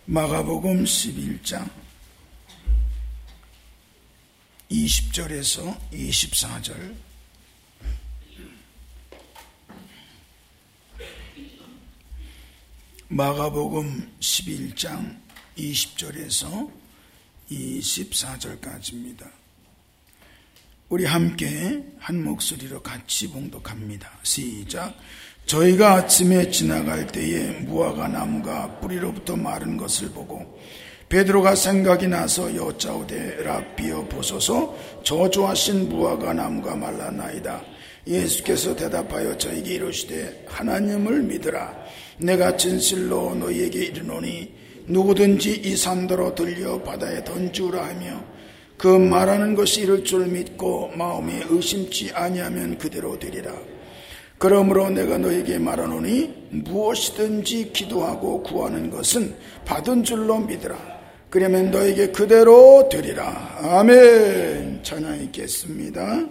마가복음 11장 20절에서 24절. 마가복음 11장 20절에서 24절까지입니다. 우리 함께 한 목소리로 같이 봉독합니다. 시작. 저희가 아침에 지나갈 때에 무화과 나무가 뿌리로부터 마른 것을 보고 베드로가 생각이 나서 여짜오되 랍비여 보소서, 저주하신 무화과 나무가 말랐나이다. 예수께서 대답하여 저에게 이르시되 하나님을 믿으라. 내가 진실로 너희에게 이르노니 누구든지 이 산더러 들려 바다에 던지우라 하며 그 말하는 것이 이룰 줄 믿고 마음에 의심치 아니하면 그대로 되리라. 그러므로 내가 너에게 말하노니 무엇이든지 기도하고 구하는 것은 받은 줄로 믿으라. 그러면 너에게 그대로 되리라. 아멘. 찬양하겠습니다.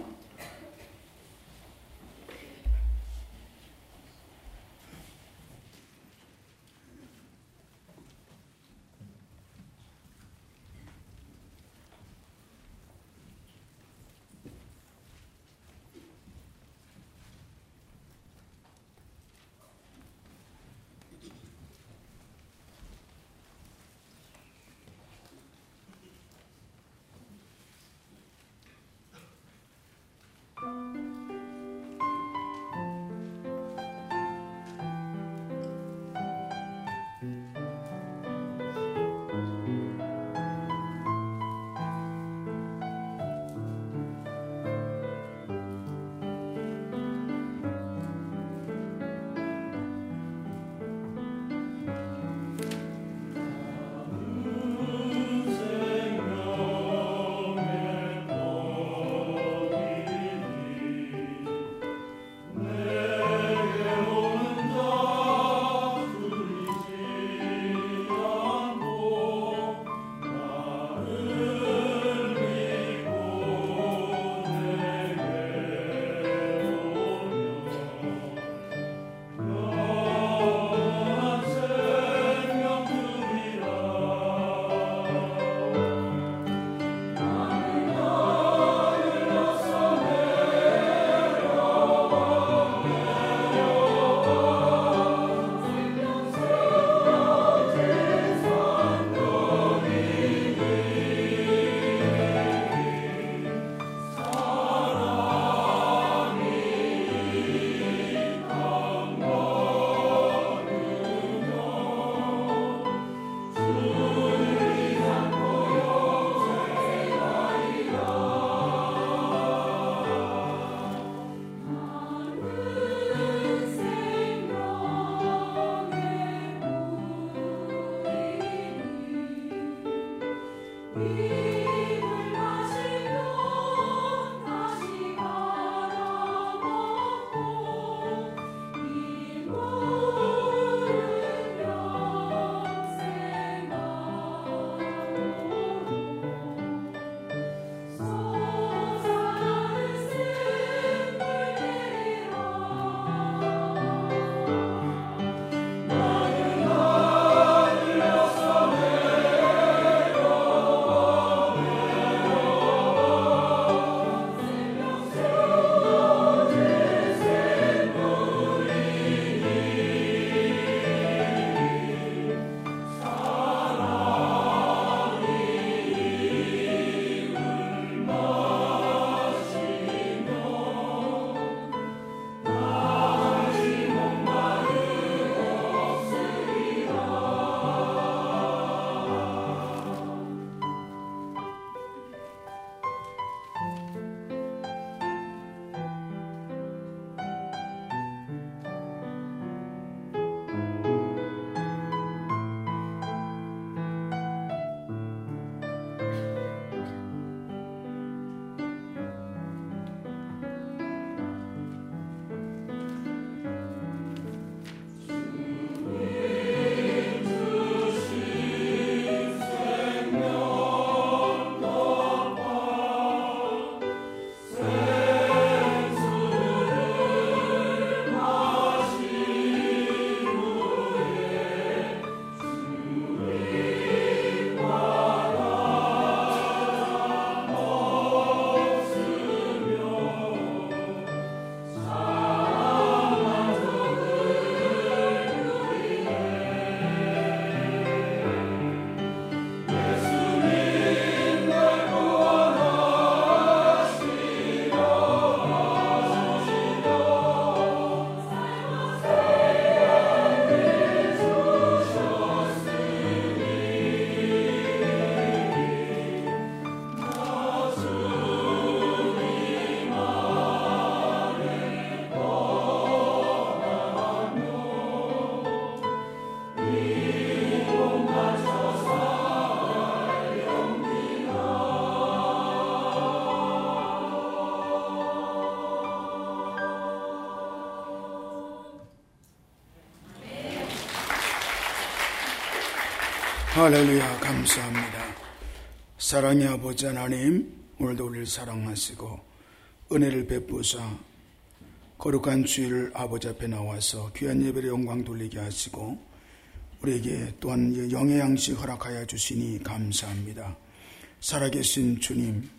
할렐루야, 감사합니다. 사랑의 아버지 하나님, 오늘도 우리를 사랑하시고 은혜를 베푸사 거룩한 주일 아버지 앞에 나와서 귀한 예배를 영광 돌리게 하시고 우리에게 또한 영의 양식 허락하여 주시니 감사합니다. 살아계신 주님,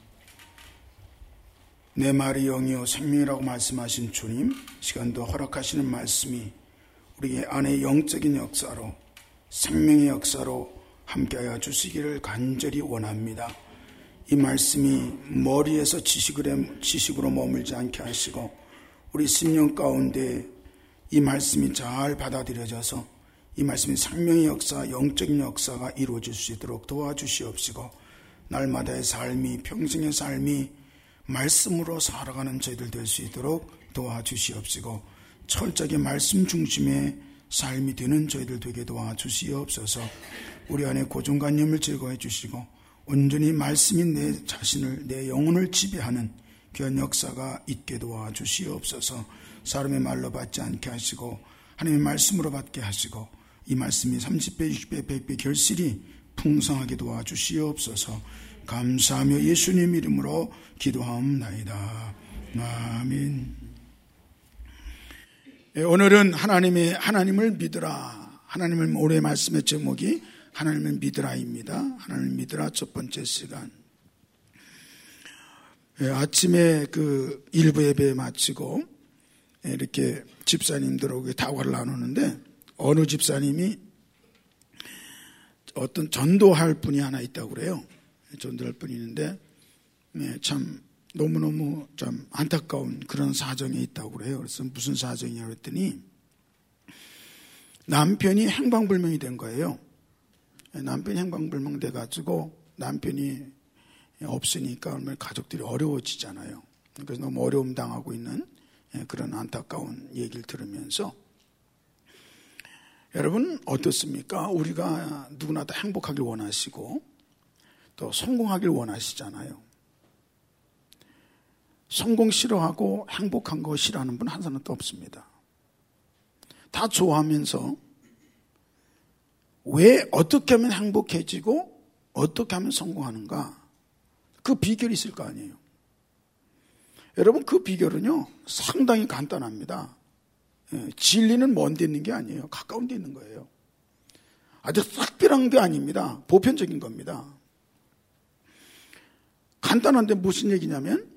내 말이 영이요 생명이라고 말씀하신 주님, 시간도 허락하시는 말씀이 우리의 안에 영적인 역사로, 생명의 역사로 함께하여 주시기를 간절히 원합니다. 이 말씀이 머리에서 지식으로 머물지 않게 하시고 우리 심령 가운데 이 말씀이 잘 받아들여져서 이 말씀이 생명의 역사, 영적인 역사가 이루어질 수 있도록 도와주시옵시고 날마다의 삶이, 평생의 삶이 말씀으로 살아가는 저희들 될 수 있도록 도와주시옵시고 철저하게 말씀 중심의 삶이 되는 저희들 되게 도와주시옵소서. 우리 안에 고정관념을 제거해 주시고 온전히 말씀이 내 자신을, 내 영혼을 지배하는 귀한 역사가 있게 도와주시옵소서. 사람의 말로 받지 않게 하시고 하나님의 말씀으로 받게 하시고 이 말씀이 30배, 60배, 100배 결실이 풍성하게 도와주시옵소서. 감사하며 예수님 이름으로 기도하옵나이다. 아멘. 오늘은 하나님을 믿으라. 하나님을 올해 말씀의 제목이 하나님을 믿으라입니다. 하나님을 믿으라 첫 번째 시간. 아침에 그 일부 예배 마치고 이렇게 집사님들하고 다과를 나누는데 어느 집사님이 어떤 전도할 분이 하나 있다고 그래요. 전도할 분이 있는데 참 너무너무 참 안타까운 그런 사정에 있다고 그래요. 그래서 무슨 사정이냐고 했더니 남편이 행방불명이 된 거예요. 남편이 행방불명 돼가지고 남편이 없으니까 얼마나 가족들이 어려워지잖아요. 그래서 너무 어려움 당하고 있는 그런 안타까운 얘기를 들으면서 여러분 어떻습니까? 우리가 누구나 다 행복하길 원하시고 또 성공하길 원하시잖아요. 성공 싫어하고 행복한 거 싫어하는 분 한 사람도 없습니다. 다 좋아하면서 왜 어떻게 하면 행복해지고 어떻게 하면 성공하는가? 그 비결이 있을 거 아니에요. 여러분 그 비결은요 상당히 간단합니다. 진리는 먼 데 있는 게 아니에요. 가까운 데 있는 거예요. 아주 특별한 게 아닙니다. 보편적인 겁니다. 간단한데 무슨 얘기냐면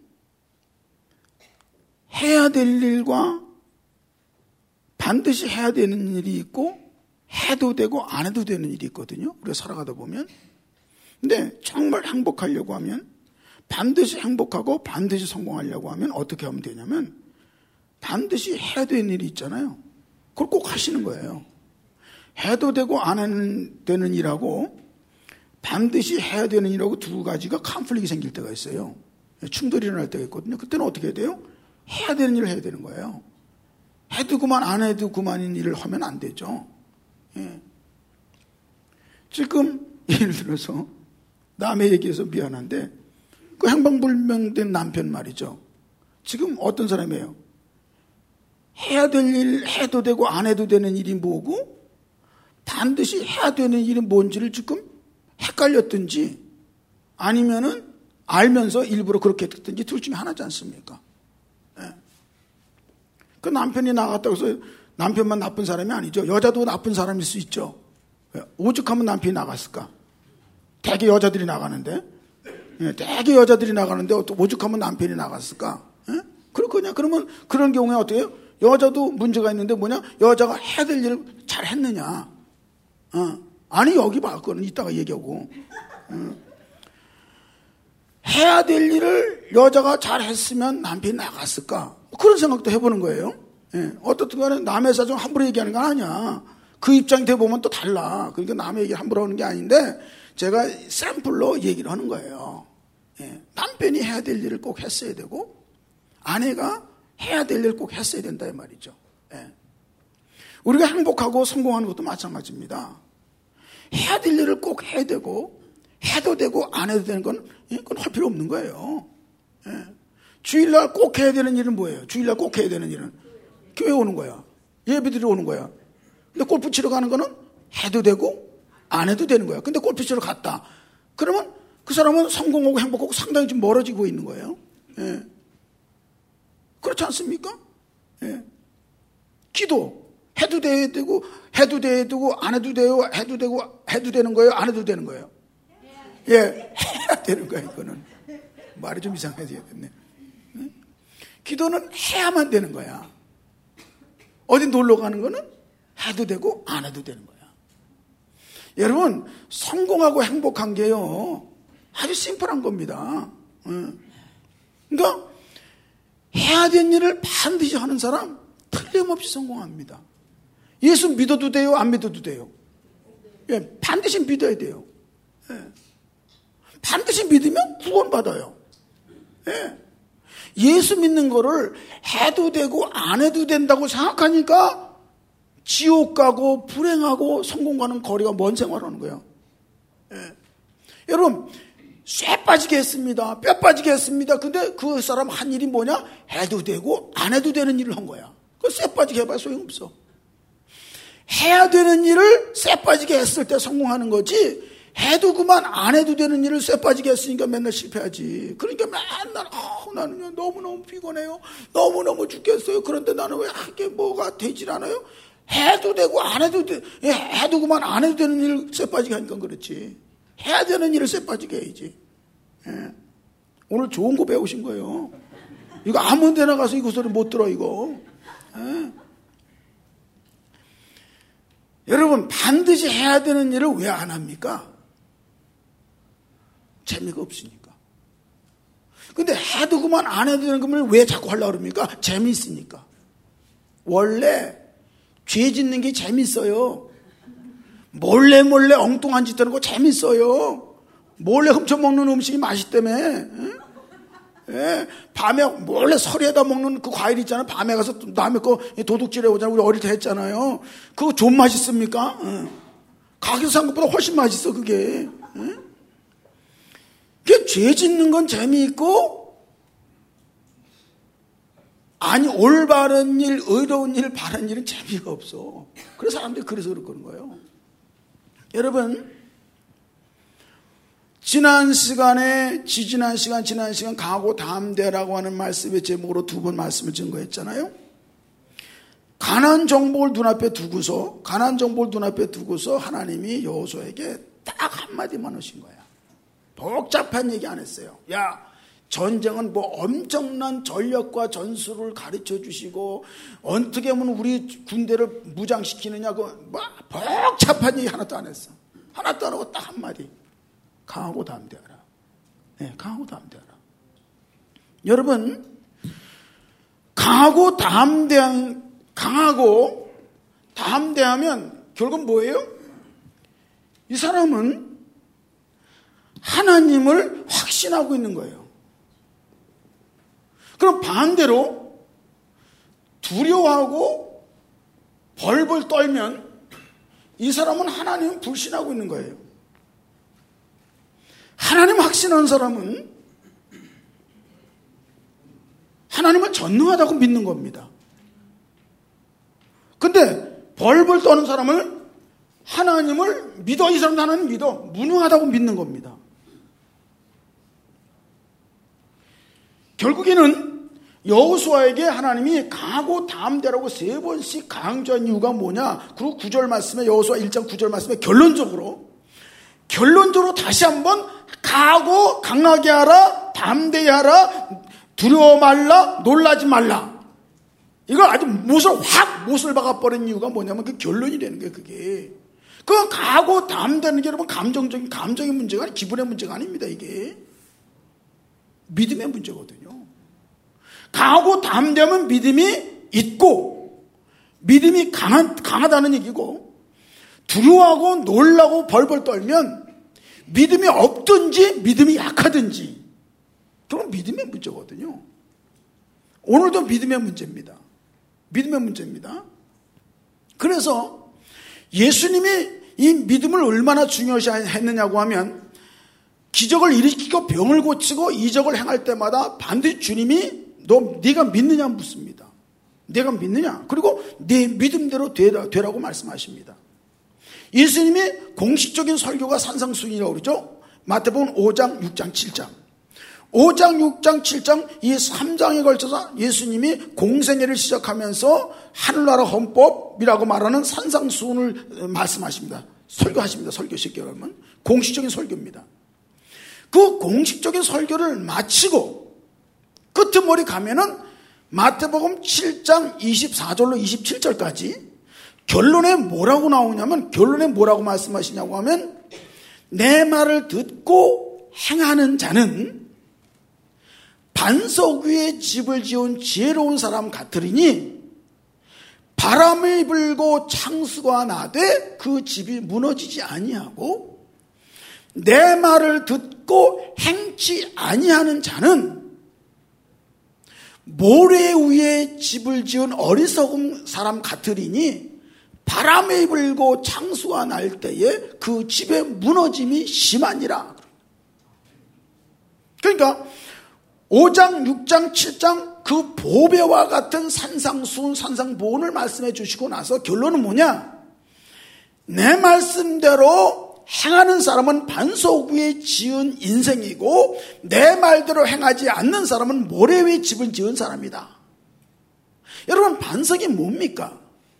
해야 될 일과 반드시 해야 되는 일이 있고 해도 되고 안 해도 되는 일이 있거든요. 우리가 살아가다 보면. 근데 정말 행복하려고 하면 반드시 행복하고 반드시 성공하려고 하면 어떻게 하면 되냐면 반드시 해야 되는 일이 있잖아요. 그걸 꼭 하시는 거예요. 해도 되고 안 해도 되는 일하고 반드시 해야 되는 일하고 두 가지가 컨플릭이 생길 때가 있어요. 충돌이 일어날 때가 있거든요. 그때는 어떻게 해야 돼요? 해야 되는 일을 해야 되는 거예요. 해도 그만 안 해도 그만인 일을 하면 안 되죠. 지금 예를 들어서 남의 얘기해서 미안한데 그 행방불명된 남편 말이죠. 지금 어떤 사람이에요? 해야 될 일 해도 되고 안 해도 되는 일이 뭐고 반드시 해야 되는 일이 뭔지를 지금 헷갈렸든지 아니면은 알면서 일부러 그렇게 했든지 둘 중에 하나지 않습니까? 그 남편이 나갔다고 해서 남편만 나쁜 사람이 아니죠. 여자도 나쁜 사람일 수 있죠. 오죽하면 남편이 나갔을까? 대개 여자들이 나가는데 오죽하면 남편이 나갔을까? 그렇거든요. 그러면 그런 경우에 어떻게 해요? 여자도 문제가 있는데 뭐냐? 여자가 해야 될 일을 잘 했느냐? 아니 여기 봐. 그거는 이따가 얘기하고. 해야 될 일을 여자가 잘 했으면 남편이 나갔을까? 그런 생각도 해보는 거예요. 어떻든 간에 남의 사정 함부로 얘기하는 건 아니야. 그 입장이 돼보면 또 달라. 그러니까 남의 얘기 함부로 하는 게 아닌데 제가 샘플로 얘기를 하는 거예요. 남편이 해야 될 일을 꼭 했어야 되고 아내가 해야 될 일을 꼭 했어야 된다 이 말이죠. 우리가 행복하고 성공하는 것도 마찬가지입니다. 해야 될 일을 꼭 해야 되고 해도 되고 안 해도 되는 건 그건 할 필요 없는 거예요. 주일날 꼭 해야 되는 일은 뭐예요? 주일날 꼭 해야 되는 일은 교회 오는 거야. 예배드리러 오는 거야. 근데 골프 치러 가는 거는 해도 되고 안 해도 되는 거예요. 근데 골프 치러 갔다. 그러면 그 사람은 성공하고 행복하고 상당히 좀 멀어지고 있는 거예요. 예. 그렇지 않습니까? 예. 기도 해도 되고 해도 되고 안 해도 돼요. 해도 되고 해도 되는 거예요. 안 해도 되는 거예요. 예, 해야 되는 거예요. 이거는 말이 좀 이상해지겠네. 예? 기도는 해야만 되는 거야. 어디 놀러 가는 거는 해도 되고 안 해도 되는 거야. 여러분, 성공하고 행복한 게요 아주 심플한 겁니다. 그러니까 해야 되는 일을 반드시 하는 사람 틀림없이 성공합니다. 예수 믿어도 돼요? 안 믿어도 돼요? 예, 반드시 믿어야 돼요. 예. 반드시 믿으면 구원받아요. 예. 예수 믿는 거를 해도 되고 안 해도 된다고 생각하니까 지옥 가고 불행하고 성공 가는 거리가 먼 생활하는 거예요. 예. 여러분, 쇠 빠지게 했습니다. 뼈 빠지게 했습니다. 근데 그 사람 한 일이 뭐냐? 해도 되고 안 해도 되는 일을 한 거야. 그 쇠 빠지게 해봐야 소용없어. 해야 되는 일을 쇠 빠지게 했을 때 성공하는 거지, 해도 그만 안 해도 되는 일을 쇠 빠지게 했으니까 맨날 실패하지. 그러니까 맨날 나는 너무너무 피곤해요. 너무너무 죽겠어요. 그런데 나는 왜 이게 뭐가 되질 않아요? 해도 되고 안 해도 돼. 해도 그만 안 해도 되는 일을 쇠 빠지게 하니까 그렇지. 해야 되는 일을 쇠 빠지게 해야지. 예. 오늘 좋은 거 배우신 거예요. 이거 아무 데나 가서 이거 소리 못 들어 이거. 예. 여러분, 반드시 해야 되는 일을 왜 안 합니까? 재미가 없으니까. 근데 해도 그만 안 해도 되는 거면 왜 자꾸 하려고 그럽니까? 재미있으니까. 원래 죄 짓는 게 재밌어요. 몰래 엉뚱한 짓 하는 거 재밌어요. 몰래 훔쳐먹는 음식이 맛있다며. 예? 밤에 몰래 서리에다 먹는 그 과일 있잖아요. 밤에 가서 남의 거 도둑질해 오잖아요. 우리 어릴 때 했잖아요. 그거 좀 맛있습니까? 가게에서 산 것보다 훨씬 맛있어 그게. 그 죄 짓는 건 재미있고, 아니 올바른 일, 의로운 일, 바른 일은 재미가 없어. 그래서 사람들이 그래서 그러는 거예요. 여러분, 지난 시간 강하고 담대라고 하는 말씀의 제목으로 두 번 말씀을 증거했잖아요. 가나안 정복을 눈앞에 두고서 하나님이 여호수아에게 딱 한마디만 하신 거야. 복잡한 얘기 안 했어요. 야, 전쟁은 뭐 엄청난 전력과 전술을 가르쳐 주시고 어떻게 하면 우리 군대를 무장시키느냐, 뭐 복잡한 얘기 하나도 안 했어. 하나도 안 하고 딱 한마디. 강하고 담대하라. 네, 강하고 담대하라. 여러분, 강하고 담대하면 결국 뭐예요? 이 사람은 하나님을 확신하고 있는 거예요. 그럼 반대로 두려워하고 벌벌 떨면 이 사람은 하나님을 불신하고 있는 거예요. 하나님 확신하는 사람은 하나님을 전능하다고 믿는 겁니다. 근데 벌벌 떠는 사람을 하나님을 믿어, 이 사람도 하나님 믿어, 무능하다고 믿는 겁니다. 결국에는 여호수아에게 하나님이 강하고 담대라고 3번씩 강조한 이유가 뭐냐? 그리고 9절 말씀에, 여호수아 1장 9절 말씀에 결론적으로 다시 한번 강하고 강하게 하라, 담대히 하라, 두려워 말라, 놀라지 말라. 이걸 아주 못을 박아버린 이유가 뭐냐면 그 결론이 되는 거예요, 그게. 그 강하고 담대는 게 여러분 감정의 문제가 아니라 기분의 문제가 아닙니다, 이게. 믿음의 문제거든요. 강하고 담대하면 믿음이 있고, 믿음이 강하다는 얘기고, 두려워하고 놀라고 벌벌 떨면 믿음이 없든지 믿음이 약하든지, 그건 믿음의 문제거든요. 오늘도 믿음의 문제입니다. 그래서 예수님이 이 믿음을 얼마나 중요시 했느냐고 하면, 기적을 일으키고 병을 고치고 이적을 행할 때마다 반드시 주님이 네가 믿느냐 묻습니다. 내가 믿느냐? 그리고 네 믿음대로 되라고 말씀하십니다. 예수님이 공식적인 설교가 산상수훈이라고 그러죠. 마태복음 5장, 6장, 7장. 5장, 6장, 7장 이 3장에 걸쳐서 예수님이 공생애를 시작하면서 하늘나라 헌법이라고 말하는 산상수훈을 말씀하십니다. 설교하십니다. 설교 쉽게 말하면 공식적인 설교입니다. 그 공식적인 설교를 마치고 끄트머리 가면은 마태복음 7장 24절로 27절까지 결론에 뭐라고 나오냐면, 결론에 뭐라고 말씀하시냐고 하면, 내 말을 듣고 행하는 자는 반석 위에 집을 지은 지혜로운 사람 같으리니 바람이 불고 창수가 나되 그 집이 무너지지 아니하고, 내 말을 듣고 행치 아니하는 자는 모래 위에 집을 지은 어리석은 사람 같으리니 바람이 불고 창수가 날 때에 그 집의 무너짐이 심하니라. 그러니까 5장, 6장, 7장 그 보배와 같은 산상수훈, 산상보훈을 말씀해 주시고 나서 결론은 뭐냐? 내 말씀대로 행하는 사람은 반석 위에 지은 인생이고 내 말대로 행하지 않는 사람은 모래 위에 집을 지은 사람이다. 여러분, 반석이 뭡니까?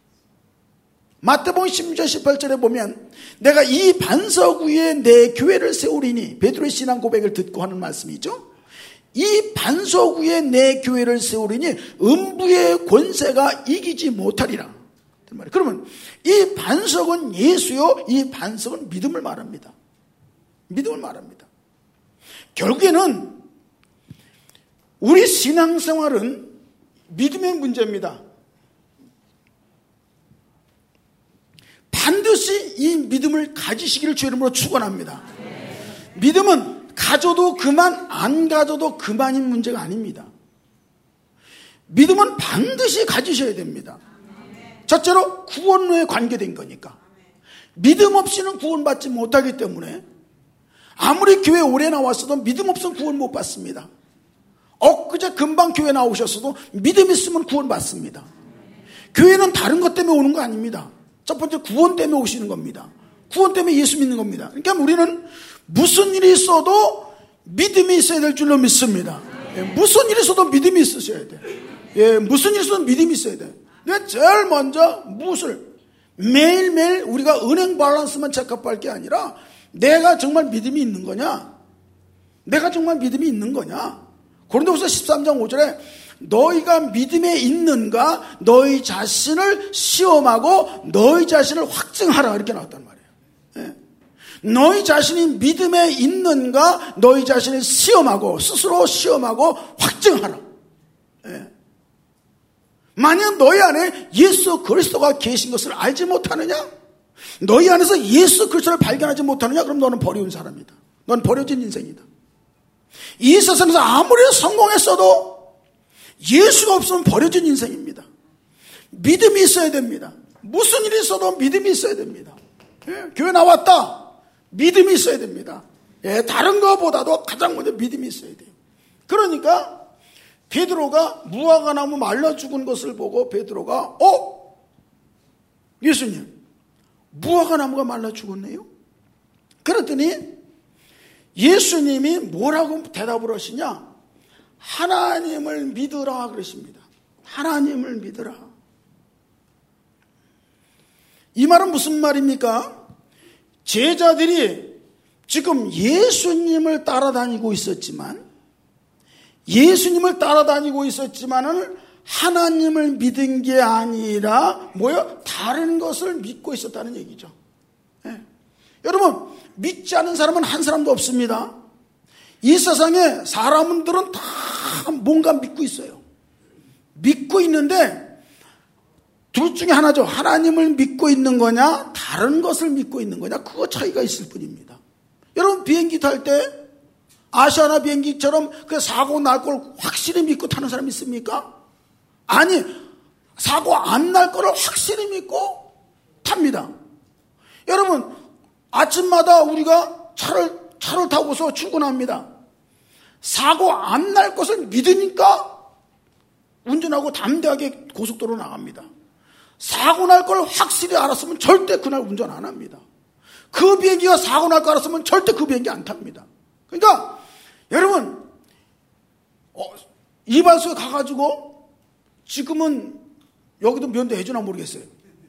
마태복음 16장 18절에 보면 내가 이 반석 위에 내 교회를 세우리니, 베드로의 신앙 고백을 듣고 하는 말씀이죠. 이 반석 위에 내 교회를 세우리니 음부의 권세가 이기지 못하리라. 그러면 이 반석은 예수요, 이 반석은 믿음을 말합니다. 믿음을 말합니다. 결국에는 우리 신앙생활은 믿음의 문제입니다. 반드시 이 믿음을 가지시기를 주의 이름으로 축원합니다. 믿음은 가져도 그만, 안 가져도 그만인 문제가 아닙니다. 믿음은 반드시 가지셔야 됩니다. 첫째로 구원에 관계된 거니까. 믿음 없이는 구원받지 못하기 때문에 아무리 교회 오래 나왔어도 믿음 없으면 구원 못 받습니다. 엊그제 금방 교회 나오셨어도 믿음 있으면 구원 받습니다. 교회는 다른 것 때문에 오는 거 아닙니다. 첫 번째 구원 때문에 오시는 겁니다. 구원 때문에 예수 믿는 겁니다. 그러니까 우리는 무슨 일이 있어도 믿음이 있어야 될 줄로 믿습니다. 무슨 일이 있어도 믿음이 있으셔야 돼요. 무슨 일이 있어도 믿음이 있어야 돼요. 제일 먼저 무엇을 매일매일 우리가 은행 밸런스만 체크할 게 아니라 내가 정말 믿음이 있는 거냐? 내가 정말 믿음이 있는 거냐? 고린도후서 13장 5절에 너희가 믿음에 있는가 너희 자신을 시험하고 너희 자신을 확증하라 이렇게 나왔단 말이에요. 너희 자신이 믿음에 있는가 너희 자신을 시험하고 스스로 시험하고 확증하라. 만약 너희 안에 예수 그리스도가 계신 것을 알지 못하느냐? 너희 안에서 예수 그리스도를 발견하지 못하느냐? 그럼 너는 버려온 사람이다. 넌 버려진 인생이다. 이 세상에서 아무리 성공했어도 예수가 없으면 버려진 인생입니다. 믿음이 있어야 됩니다. 무슨 일이 있어도 믿음이 있어야 됩니다. 교회 나왔다. 믿음이 있어야 됩니다. 다른 것보다도 가장 먼저 믿음이 있어야 돼요. 그러니까 베드로가 무화과 나무 말라 죽은 것을 보고 베드로가 예수님, 무화과 나무가 말라 죽었네요? 그랬더니 예수님이 뭐라고 대답을 하시냐? 하나님을 믿으라 그러십니다. 하나님을 믿으라. 이 말은 무슨 말입니까? 제자들이 지금 예수님을 따라다니고 있었지만은 하나님을 믿은 게 아니라 다른 것을 믿고 있었다는 얘기죠. 여러분, 믿지 않은 사람은 한 사람도 없습니다. 이 세상에 사람들은 다 뭔가 믿고 있어요. 믿고 있는데 둘 중에 하나죠. 하나님을 믿고 있는 거냐 다른 것을 믿고 있는 거냐, 그거 차이가 있을 뿐입니다. 여러분, 비행기 탈 때 아시아나 비행기처럼 그 사고 날 걸 확실히 믿고 타는 사람 있습니까? 아니, 사고 안 날 거를 확실히 믿고 탑니다. 여러분, 아침마다 우리가 차를 타고서 출근합니다. 사고 안 날 것을 믿으니까 운전하고 담대하게 고속도로 나갑니다. 사고 날 걸 확실히 알았으면 절대 그날 운전 안 합니다. 그 비행기가 사고 날 거 알았으면 절대 그 비행기 안 탑니다. 그러니까 여러분 이발소에 가가지고 지금은 여기도 면도 해주나 모르겠어요.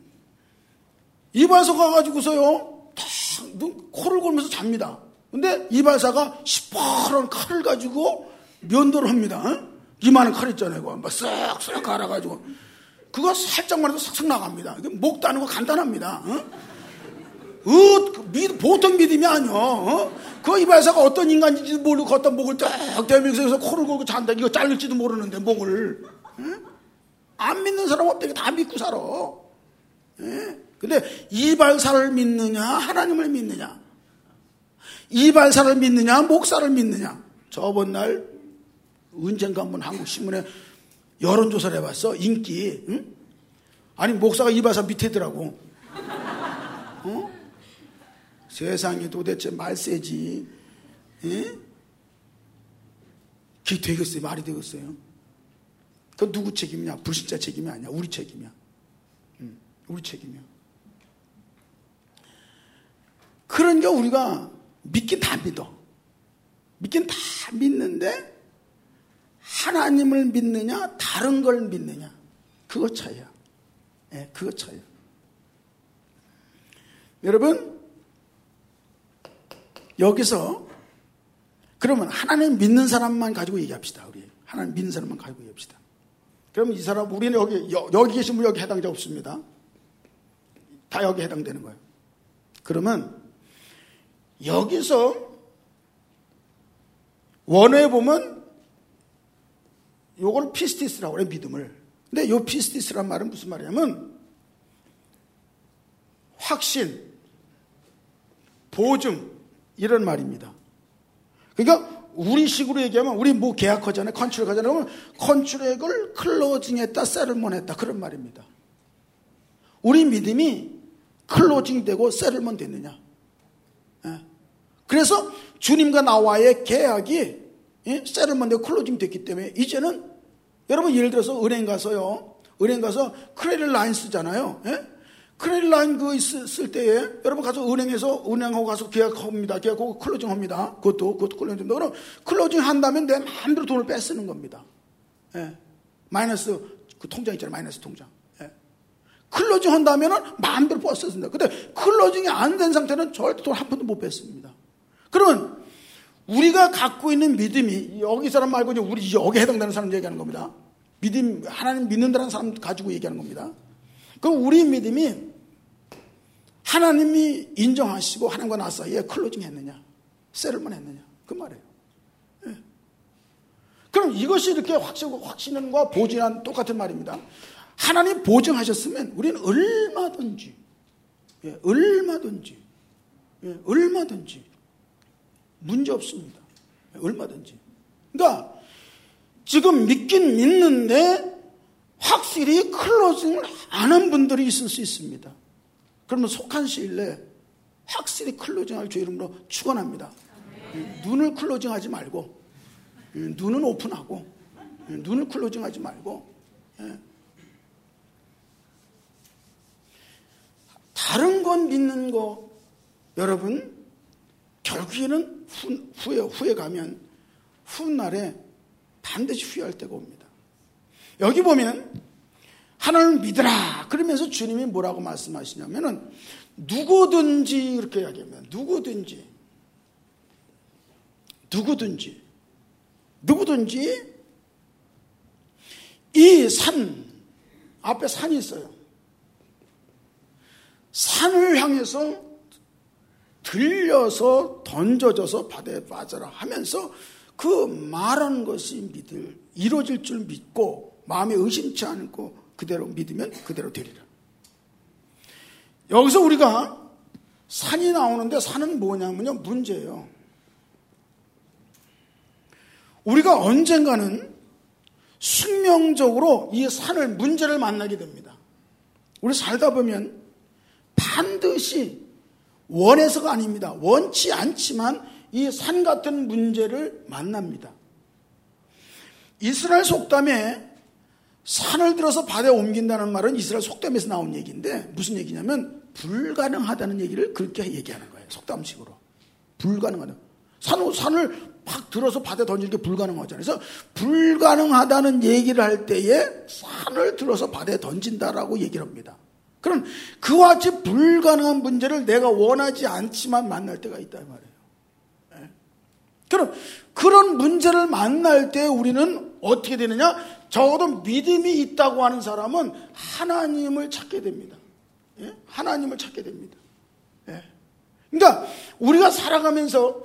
이발소 가가지고서요 다 코를 골면서 잡니다. 근데 이발사가 시퍼런 칼을 가지고 면도를 합니다. 이만한 칼 있잖아요. 막 쓱쓱 갈아가지고 그거 살짝만 해도 싹싹 나갑니다. 목 따는 거 간단합니다. 보통 믿음이 아니요. 그 이발사가 어떤 인간인지도 모르고 걷다 목을 딱 대면서 코를 골고 잔다. 이거 잘릴지도 모르는데 목을. 안 믿는 사람 없대게 다 믿고 살아. 근데 이발사를 믿느냐 하나님을 믿느냐, 이발사를 믿느냐 목사를 믿느냐. 저번 날 언젠가 한번 한국신문에 여론조사를 해봤어. 인기. 아니 목사가 이발사 밑에더라고. 세상에 도대체 말세지. 그게 되겠어요? 말이 되겠어요? 그건 누구 책임이냐? 불신자 책임이 아니야. 우리 책임이야. 우리 책임이야. 그러니까 우리가 믿긴 다 믿어. 믿긴 다 믿는데 하나님을 믿느냐 다른 걸 믿느냐, 그거 차이야. 그거 차이야. 여러분 여기서 그러면 하나님 믿는 사람만 가지고 얘기합시다. 우리 하나님 믿는 사람만 가지고 얘기합시다. 그럼 이 사람, 우리는 여기 계신 분 여기 해당자 없습니다. 다 여기 해당되는 거예요. 그러면 여기서 원어에 보면 요걸 피스티스라고 그래, 믿음을. 근데 요 피스티스란 말은 무슨 말이냐면 확신, 보증 이런 말입니다. 그러니까 우리식으로 얘기하면 우리 뭐 계약하잖아요. 컨트랙 하잖아요. 그러면 컨트랙을 클로징했다, 세틀먼했다 그런 말입니다. 우리 믿음이 클로징되고 세틀먼 됐느냐. 그래서 주님과 나와의 계약이 세틀먼 되고 클로징 됐기 때문에 이제는 여러분 예를 들어서 은행 가서 크레딧 라인 쓰잖아요. 크레딧 라인 그 쓸 때에 여러분 가서 은행하고 가서 계약합니다. 계약하고 클로징 합니다. 그것도 클로징 합니다. 그럼 클로징 한다면 내 마음대로 돈을 빼쓰는 겁니다. 마이너스 그 통장 있잖아요. 마이너스 통장. 클로징 한다면은 마음대로 빼쓴다. 근데 클로징이 안 된 상태는 절대 돈 한 푼도 못 뺐습니다. 그러면 우리가 갖고 있는 믿음이, 여기 사람 말고 이제 우리 여기 해당되는 사람 얘기하는 겁니다. 믿음, 하나님 믿는다는 사람 가지고 얘기하는 겁니다. 그럼 우리 믿음이 하나님이 인정하시고 하나님과 나 사이에 클로징 했느냐, 세틀먼 했느냐, 그 말이에요. 그럼 이것이 이렇게 확신과 보증한 똑같은 말입니다. 하나님 보증하셨으면 우리는 얼마든지 문제 없습니다. 얼마든지. 그러니까 지금 믿긴 믿는데 확실히 클로징을 안 한 분들이 있을 수 있습니다. 그러면 속한 시일 내에 확실히 클로징할 주 이름으로 축원합니다. 눈을 클로징하지 말고, 눈은 오픈하고, 눈을 클로징하지 말고, 다른 건 믿는 거, 여러분 결국에는 후에 가면 훗날에 반드시 후회할 때가 옵니다. 여기 보면 하나님을 믿으라 그러면서 주님이 뭐라고 말씀하시냐면은 누구든지 이렇게 이야기합니다. 누구든지 이 산 앞에 산이 있어요. 산을 향해서 들려서 던져져서 바다에 빠져라 하면서 그 말한 것이 이루어질 줄 믿고 마음에 의심치 않고 그대로 믿으면 그대로 되리라. 여기서 우리가 산이 나오는데 산은 뭐냐면요, 문제예요. 우리가 언젠가는 숙명적으로 이 산을, 문제를 만나게 됩니다. 우리 살다 보면 반드시 원해서가 아닙니다. 원치 않지만 이 산 같은 문제를 만납니다. 이스라엘 속담에 산을 들어서 바다에 옮긴다는 말은 이스라엘 속담에서 나온 얘기인데 무슨 얘기냐면 불가능하다는 얘기를 그렇게 얘기하는 거예요. 속담식으로. 불가능하다. 산을 팍 들어서 바다에 던지는 게 불가능하잖아요. 그래서 불가능하다는 얘기를 할 때에 산을 들어서 바다에 던진다라고 얘기를 합니다. 그럼 그와 같이 불가능한 문제를 내가 원하지 않지만 만날 때가 있다 이 말이에요. 네. 그럼 그런 문제를 만날 때 우리는 어떻게 되느냐? 적어도 믿음이 있다고 하는 사람은 하나님을 찾게 됩니다. 예? 하나님을 찾게 됩니다. 예. 그러니까 우리가 살아가면서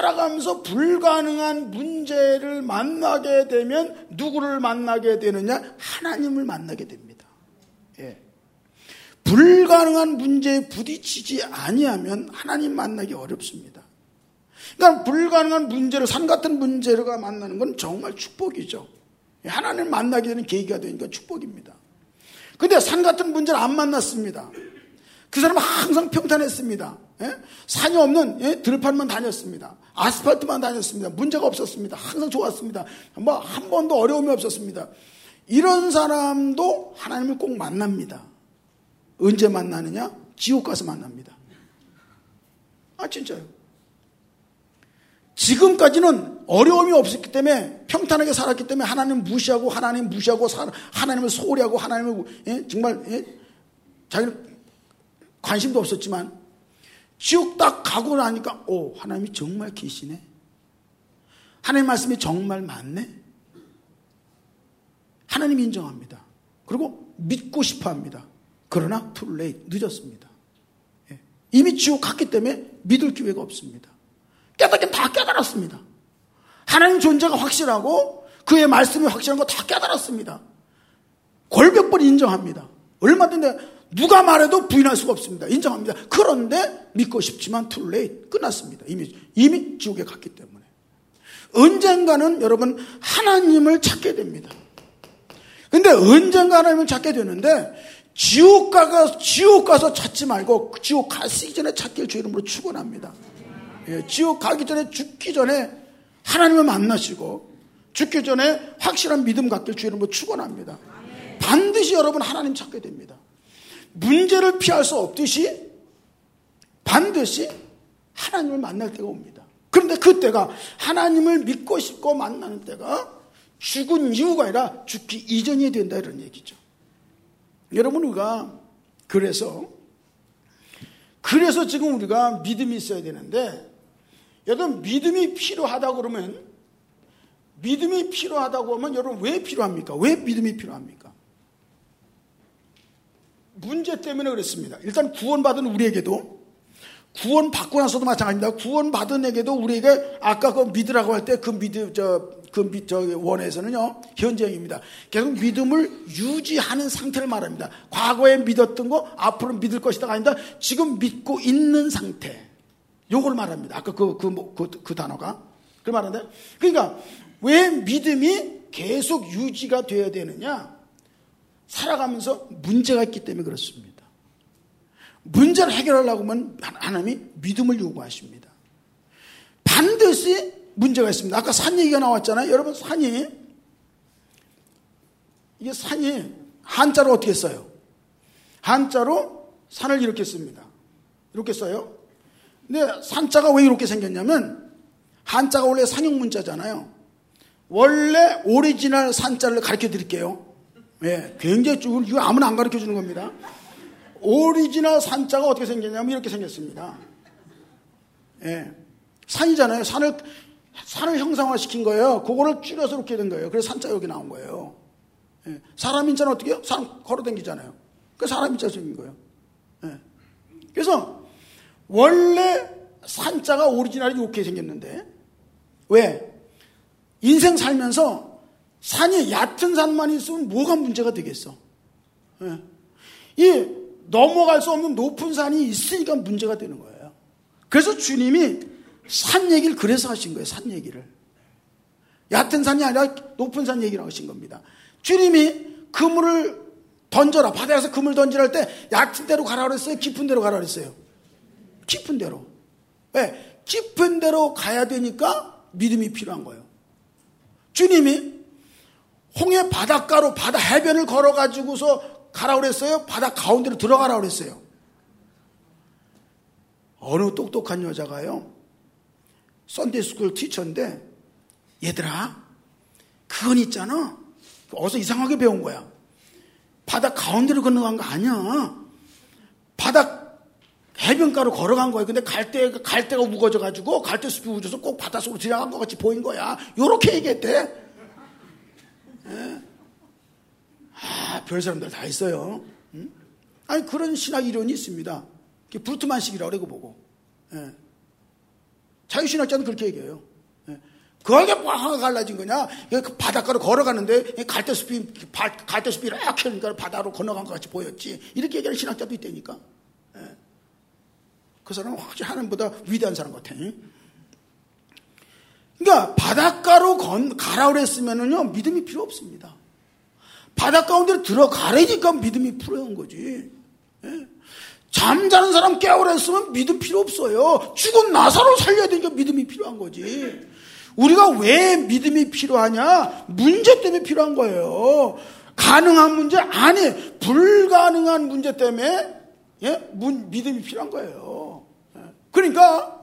불가능한 문제를 만나게 되면 누구를 만나게 되느냐? 하나님을 만나게 됩니다. 예. 불가능한 문제에 부딪히지 아니하면 하나님 만나기 어렵습니다. 그러니까 불가능한 문제를, 산 같은 문제를 만나는 건 정말 축복이죠. 하나님을 만나게 되는 계기가 되니까 축복입니다. 근데 산 같은 문제를 안 만났습니다. 그 사람은 항상 평탄했습니다. 예? 산이 없는 들판만 다녔습니다. 아스팔트만 다녔습니다. 문제가 없었습니다. 항상 좋았습니다. 뭐 한 번도 어려움이 없었습니다. 이런 사람도 하나님을 꼭 만납니다. 언제 만나느냐? 지옥 가서 만납니다. 아, 진짜요. 지금까지는 어려움이 없었기 때문에 평탄하게 살았기 때문에 하나님을 무시하고 하나님을 소홀히 하고 하나님을 정말 자기는 관심도 없었지만 지옥 딱 가고 나니까 하나님이 정말 계시네. 하나님 말씀이 정말 맞네. 하나님 인정합니다. 그리고 믿고 싶어합니다. 그러나 too late, 늦었습니다. 이미 지옥 갔기 때문에 믿을 기회가 없습니다. 깨닫긴 다 깨달았습니다. 하나님 존재가 확실하고 그의 말씀이 확실한 거 다 깨달았습니다. 골백번 인정합니다. 얼마든지 누가 말해도 부인할 수가 없습니다. 인정합니다. 그런데 믿고 싶지만 too late, 끝났습니다. 이미 지옥에 갔기 때문에. 언젠가는 여러분 하나님을 찾게 됩니다. 근데 언젠가 하나님을 찾게 되는데 지옥 가서 찾지 말고 지옥 가시기 전에 찾길 주 이름으로 축원합니다. 지옥 가기 전에, 죽기 전에 하나님을 만나시고 죽기 전에 확실한 믿음 갖길 주 이름으로 축원합니다. 반드시 여러분 하나님 찾게 됩니다. 문제를 피할 수 없듯이 반드시 하나님을 만날 때가 옵니다. 그런데 그때가 하나님을 믿고 싶고 만나는 때가 죽은 이후가 아니라 죽기 이전이 된다 이런 얘기죠. 여러분 우리가 그래서 지금 우리가 믿음이 있어야 되는데 여러분 믿음이 필요하다고 그러면 여러분 왜 필요합니까? 왜 믿음이 필요합니까? 문제 때문에 그렇습니다. 일단 구원받은 우리에게도 구원받고 나서도 마찬가지입니다. 구원받은 에게도 우리에게 아까 그 믿으라고 할 때 원에서는요 현재형입니다. 계속 믿음을 유지하는 상태를 말합니다. 과거에 믿었던 거 앞으로 믿을 것이다가 아니다. 지금 믿고 있는 상태. 요걸 말합니다. 아까 그 단어가 그걸 말하는데 그러니까 왜 믿음이 계속 유지가 되어야 되느냐? 살아가면서 문제가 있기 때문에 그렇습니다. 문제를 해결하려고 하면 하나님이 믿음을 요구하십니다. 반드시 문제가 있습니다. 아까 산 얘기가 나왔잖아요. 여러분 산이 한자로 어떻게 써요? 한자로 산을 이렇게 씁니다. 이렇게 써요. 근데 산자가 왜 이렇게 생겼냐면 한자가 원래 상형 문자잖아요. 원래 오리지널 산자를 가르쳐 드릴게요. 굉장히 이거 아무나 안 가르쳐 주는 겁니다. 오리지널 산자가 어떻게 생겼냐면 이렇게 생겼습니다. 산이잖아요. 산을 형상화시킨 거예요. 그거를 줄여서 이렇게 된 거예요. 그래서 산자 여기 나온 거예요. 사람 인자는 어떻게 해요? 사람 걸어 다니잖아요. 그 사람 인자 생긴 거예요. 그래서 원래 산자가 오리지널이 이렇게 생겼는데 왜? 인생 살면서 산이 얕은 산만 있으면 뭐가 문제가 되겠어? 이 넘어갈 수 없는 높은 산이 있으니까 문제가 되는 거예요. 그래서 주님이 산 얘기를 그래서 하신 거예요. 산 얘기를. 얕은 산이 아니라 높은 산 얘기를 하신 겁니다. 주님이 그물을 던져라. 바다에서 그물 던지라 할 때 얕은 데로 가라 그랬어요? 깊은 데로 가라 그랬어요? 깊은 데로. 왜? 깊은 데로 가야 되니까 믿음이 필요한 거예요. 주님이 홍해 바닷가로 바다 해변을 걸어가지고서 가라 그랬어요? 바다 가운데로 들어가라 그랬어요? 어느 똑똑한 여자가요, 썬데이스쿨 티처인데, 얘들아, 그건 있잖아. 어디서 이상하게 배운 거야. 바다 가운데로 건너간 거 아니야. 바다 해변가로 걸어간 거야. 근데 갈대가 우거져가지고 갈대숲이 우겨서 꼭 바닷속으로 지나간 것 같이 보인 거야. 요렇게 얘기했대. 예? 별 사람들 다 있어요. 응? 아니, 그런 신학 이론이 있습니다. 불트만식이라고 그러고 보고. 예. 자유신학자는 그렇게 얘기해요. 예. 그게 뭐가 갈라진 거냐? 그 바닷가로 걸어가는데 갈대숲이 이렇게 하니까 바다로 건너간 것 같이 보였지. 이렇게 얘기하는 신학자도 있다니까. 예. 그 사람은 확실히 하나님보다 위대한 사람 같아. 그러니까 바닷가로 가라 그랬으면은요, 믿음이 필요 없습니다. 바닷 가운데로 들어가라니까 믿음이 필요한 거지. 예? 잠자는 사람 깨우라 했으면 믿음 필요 없어요. 죽은 나사로 살려야 되니까 믿음이 필요한 거지. 우리가 왜 믿음이 필요하냐? 문제 때문에 필요한 거예요. 가능한 문제? 아니, 불가능한 문제 때문에 믿음이 필요한 거예요. 그러니까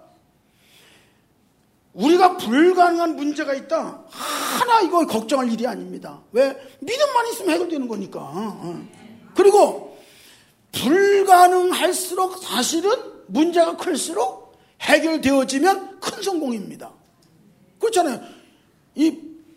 우리가 불가능한 문제가 있다, 하나 이거 걱정할 일이 아닙니다. 왜? 믿음만 있으면 해결되는 거니까. 그리고 불가능할수록 사실은 문제가 클수록 해결되어지면 큰 성공입니다. 그렇잖아요. 이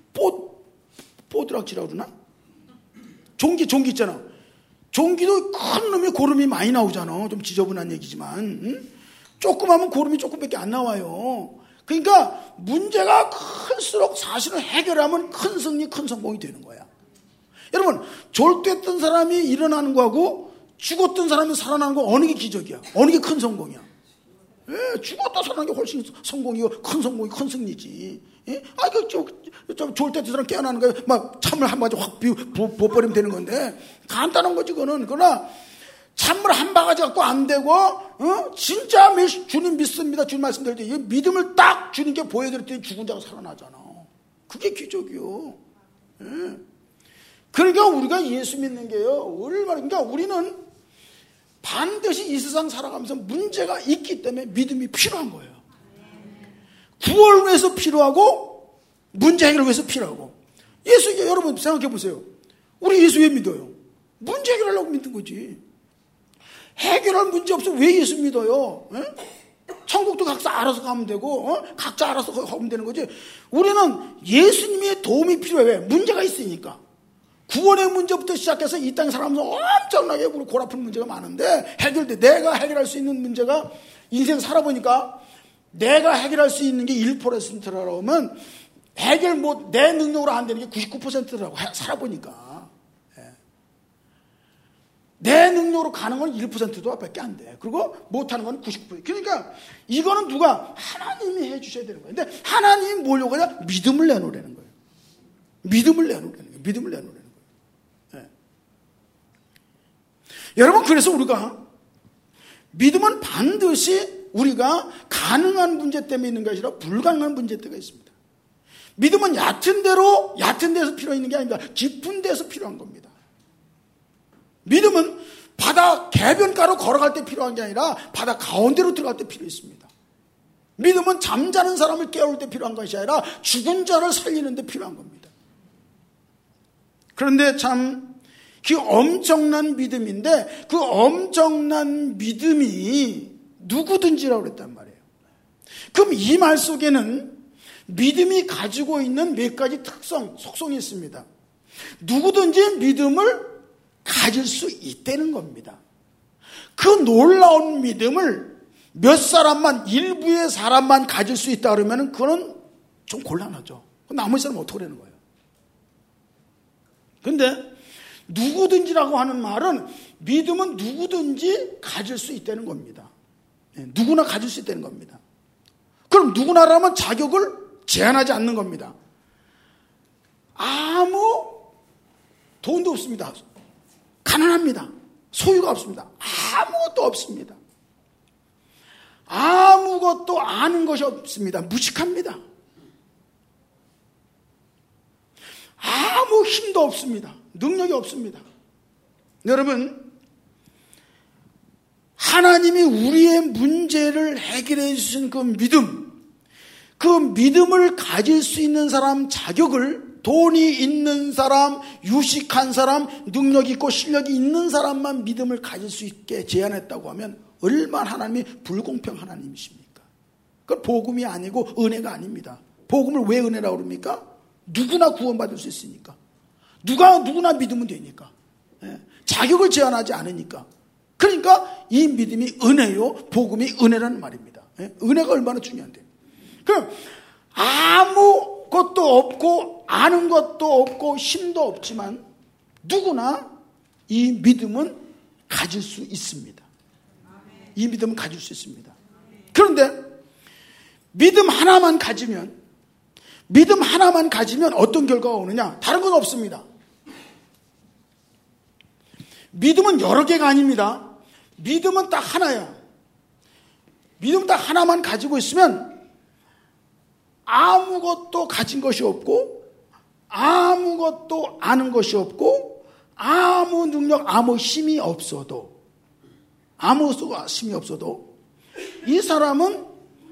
뽀드락지라고 그러나? 종기 있잖아. 종기도 큰 놈이 고름이 많이 나오잖아. 좀 지저분한 얘기지만. 응? 조그마면 고름이 조금밖에 안 나와요. 그러니까 문제가 클수록 사실은 해결하면 큰 승리, 큰 성공이 되는 거야. 여러분, 졸됐던 사람이 일어나는 거하고 죽었던 사람이 살아나는 거 어느 게 기적이야? 어느 게 큰 성공이야? 예, 죽었다 살아나는 게 훨씬 성공이고 큰 성공이 큰 승리지. 예? 졸됐던 사람 깨어나는 거야. 막 찬물 한 바가지 확 부어버리면 되는 건데 간단한 거지 그거는. 그러나 찬물 한 바가지 갖고 안 되고, 진짜 주님 믿습니다. 주님 말씀드릴 때, 믿음을 딱 주님께 보여드릴 때 죽은 자가 살아나잖아. 그게 기적이요. 예. 그러니까 우리가 예수 믿는 게요, 얼마나, 그러니까 우리는 반드시 이 세상 살아가면서 문제가 있기 때문에 믿음이 필요한 거예요. 구원을 위해서 필요하고, 문제 해결을 위해서 필요하고. 여러분 생각해 보세요. 우리 예수 왜 믿어요? 문제 해결하려고 믿는 거지. 해결할 문제 없으면 왜 예수 믿어요? 에? 천국도 각자 알아서 가면 되고, 각자 알아서 가면 되는 거지. 우리는 예수님의 도움이 필요해. 왜? 문제가 있으니까. 구원의 문제부터 시작해서 이 땅에 살아가면서 엄청나게 우리 골 아픈 문제가 많은데, 내가 해결할 수 있는 문제가, 인생 살아보니까 내가 해결할 수 있는 게 1%라고 하면 내 능력으로 안 되는 게 99%라고 살아보니까. 내 능력으로 가는 건 1%도 밖에 안 돼. 그리고 못하는 건 99%. 그러니까 이거는 누가? 하나님이 해주셔야 되는 거예요. 근데 하나님이 뭐려고 하냐? 믿음을 내놓으라는 거예요. 믿음을 내놓으라는 거예요. 네. 여러분, 그래서 우리가 믿음은 반드시 우리가 가능한 문제 때문에 있는 것이 아니라 불가능한 문제 때가 있습니다. 믿음은 얕은 데서 필요 있는 게 아닙니다. 깊은 데서 필요한 겁니다. 믿음은 바다 개변가로 걸어갈 때 필요한 게 아니라 바다 가운데로 들어갈 때 필요 있습니다. 믿음은 잠자는 사람을 깨울 때 필요한 것이 아니라 죽은 자를 살리는 데 필요한 겁니다. 그런데 참 그 엄청난 믿음인데, 그 엄청난 믿음이 누구든지라고 그랬단 말이에요. 그럼 이 말 속에는 믿음이 가지고 있는 몇 가지 속성이 있습니다. 누구든지 믿음을 가질 수 있다는 겁니다. 그 놀라운 믿음을 몇 사람만, 일부의 사람만 가질 수 있다 그러면 그건 좀 곤란하죠. 나머지 사람은 어떻게 되는 거예요? 근데 누구든지라고 하는 말은 믿음은 누구든지 가질 수 있다는 겁니다. 누구나 가질 수 있다는 겁니다. 그럼 누구나라면 자격을 제한하지 않는 겁니다. 아무 돈도 없습니다. 가난합니다. 소유가 없습니다. 아무것도 없습니다. 아무것도 아는 것이 없습니다. 무식합니다. 아무 힘도 없습니다. 능력이 없습니다. 여러분, 하나님이 우리의 문제를 해결해 주신 그 믿음, 그 믿음을 가질 수 있는 사람 자격을 돈이 있는 사람, 유식한 사람, 능력 있고 실력이 있는 사람만 믿음을 가질 수 있게 제한했다고 하면 얼마나 하나님이 불공평 하나님이십니까? 그건 복음이 아니고 은혜가 아닙니다. 복음을 왜 은혜라고 그럽니까? 누구나 구원받을 수 있으니까. 누구나 믿으면 되니까. 자격을 제한하지 않으니까. 그러니까 이 믿음이 은혜요, 복음이 은혜라는 말입니다. 은혜가 얼마나 중요한데. 그럼 아무것도 없고 아는 것도 없고 힘도 없지만 누구나 이 믿음은 가질 수 있습니다. 이 믿음은 가질 수 있습니다. 그런데 믿음 하나만 가지면 어떤 결과가 오느냐? 다른 건 없습니다. 믿음은 여러 개가 아닙니다. 믿음은 딱 하나야. 믿음 딱 하나만 가지고 있으면 아무것도 가진 것이 없고 아무것도 아는 것이 없고 아무 능력, 아무 힘이 없어도 이 사람은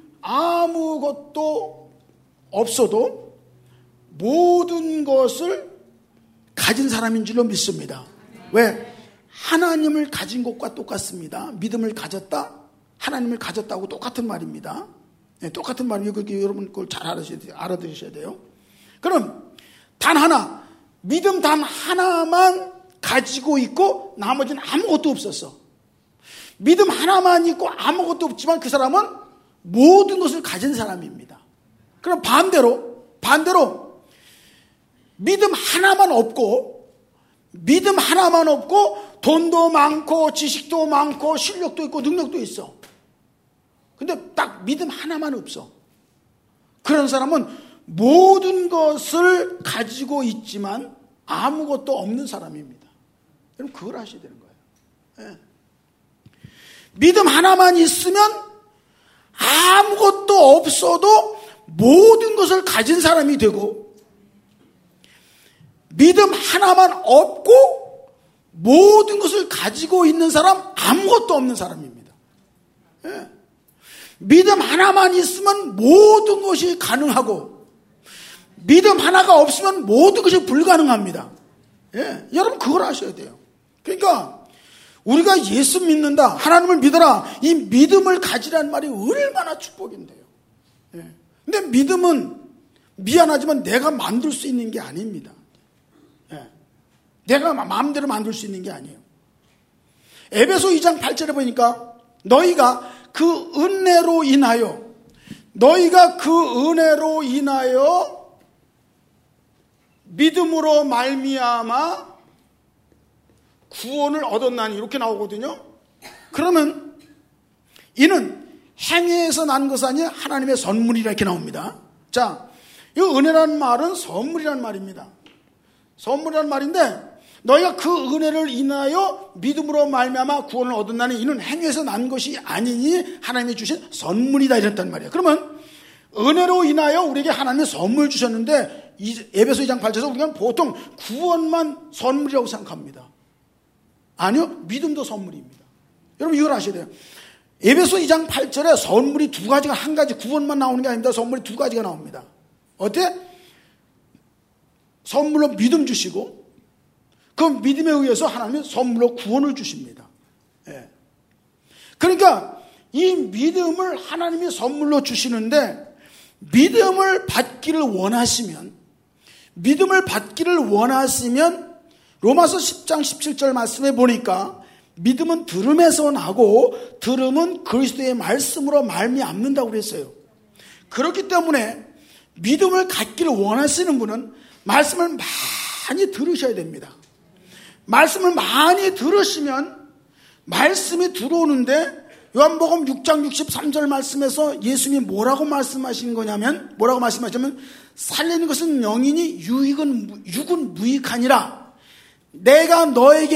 아무것도 없어도 모든 것을 가진 사람인 줄로 믿습니다. 왜? 하나님을 가진 것과 똑같습니다. 믿음을 가졌다, 하나님을 가졌다고 똑같은 말입니다. 똑같은 말이에요. 여러분 그걸 잘 알아들으셔야 돼요. 그럼 단 하나, 믿음 단 하나만 가지고 있고 나머지는 아무것도 없었어. 믿음 하나만 있고 아무것도 없지만 그 사람은 모든 것을 가진 사람입니다. 그럼 반대로 믿음 하나만 없고 돈도 많고 지식도 많고 실력도 있고 능력도 있어. 근데 딱 믿음 하나만 없어. 그런 사람은 모든 것을 가지고 있지만 아무것도 없는 사람입니다. 여러분 그걸 하셔야 되는 거예요. 믿음 하나만 있으면 아무것도 없어도 모든 것을 가진 사람이 되고, 믿음 하나만 없고 모든 것을 가지고 있는 사람, 아무것도 없는 사람입니다. 믿음 하나만 있으면 모든 것이 가능하고, 믿음 하나가 없으면 모든 것이 불가능합니다. 여러분 그걸 아셔야 돼요. 그러니까 우리가 예수 믿는다, 하나님을 믿어라, 이 믿음을 가지라는 말이 얼마나 축복인데요. 근데 믿음은 미안하지만 내가 만들 수 있는 게 아닙니다. 내가 마음대로 만들 수 있는 게 아니에요. 에베소 2장 8절에 보니까 너희가 그 은혜로 인하여 믿음으로 말미암아 구원을 얻었나니 이렇게 나오거든요. 그러면 이는 행위에서 난 것이 아니라 하나님의 선물이라 이렇게 나옵니다. 자, 이 은혜라는 말은 선물이라는 말입니다. 선물이라는 말인데 너희가 그 은혜를 인하여 믿음으로 말미암아 구원을 얻었나니 이는 행위에서 난 것이 아니니 하나님이 주신 선물이다 이랬단 말이에요. 그러면 은혜로 인하여 우리에게 하나님의 선물 주셨는데 에베소 2장 8절에서 우리가 보통 구원만 선물이라고 생각합니다. 아니요, 믿음도 선물입니다. 여러분 이걸 아셔야 돼요. 에베소 2장 8절에 선물이 두 가지가, 한 가지 구원만 나오는 게 아닙니다. 선물이 두 가지가 나옵니다. 어때? 선물로 믿음 주시고 그 믿음에 의해서 하나님은 선물로 구원을 주십니다. 그러니까 이 믿음을 하나님이 선물로 주시는데 믿음을 받기를 원하시면 로마서 10장 17절 말씀에 보니까 믿음은 들음에서 나고 들음은 그리스도의 말씀으로 말미암는다고 그랬어요. 그렇기 때문에 믿음을 갖기를 원하시는 분은 말씀을 많이 들으셔야 됩니다. 말씀을 많이 들으시면 말씀이 들어오는데 요한복음 6장 63절 말씀에서 예수님이 뭐라고 말씀하신 거냐면, 살리는 것은 영이니 육은 무익하니라. 내가 너에게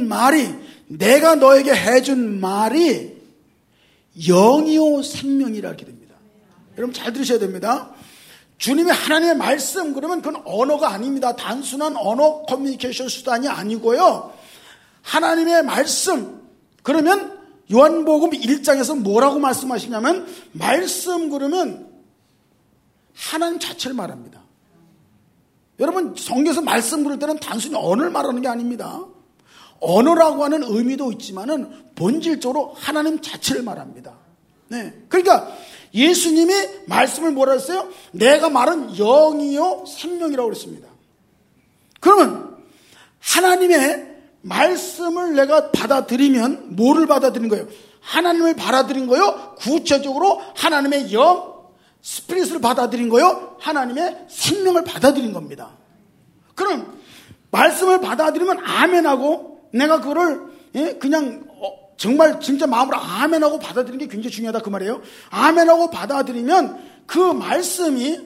해준 말이 영이요 생명이라 이렇게 됩니다. 여러분 잘 들으셔야 됩니다. 주님의 하나님의 말씀, 그러면 그건 언어가 아닙니다. 단순한 언어 커뮤니케이션 수단이 아니고요. 하나님의 말씀, 그러면 요한복음 1장에서 뭐라고 말씀하시냐면, 말씀 그러면 하나님 자체를 말합니다. 여러분, 성경에서 말씀 그럴 때는 단순히 언어를 말하는 게 아닙니다. 언어라고 하는 의미도 있지만은 본질적으로 하나님 자체를 말합니다. 네. 그러니까 예수님이 말씀을 뭐라 했어요? 내가 말은 영이요 생명이라고 그랬습니다. 그러면 하나님의 말씀을 내가 받아들이면 뭐를 받아들인 거예요? 하나님을 받아들인 거요? 구체적으로 하나님의 영, 스피릿을 받아들인 거요? 하나님의 생명을 받아들인 겁니다. 그럼 말씀을 받아들이면 아멘하고, 내가 그거를 그냥 정말 진짜 마음으로 아멘하고 받아들이는 게 굉장히 중요하다 그 말이에요. 아멘하고 받아들이면 그 말씀이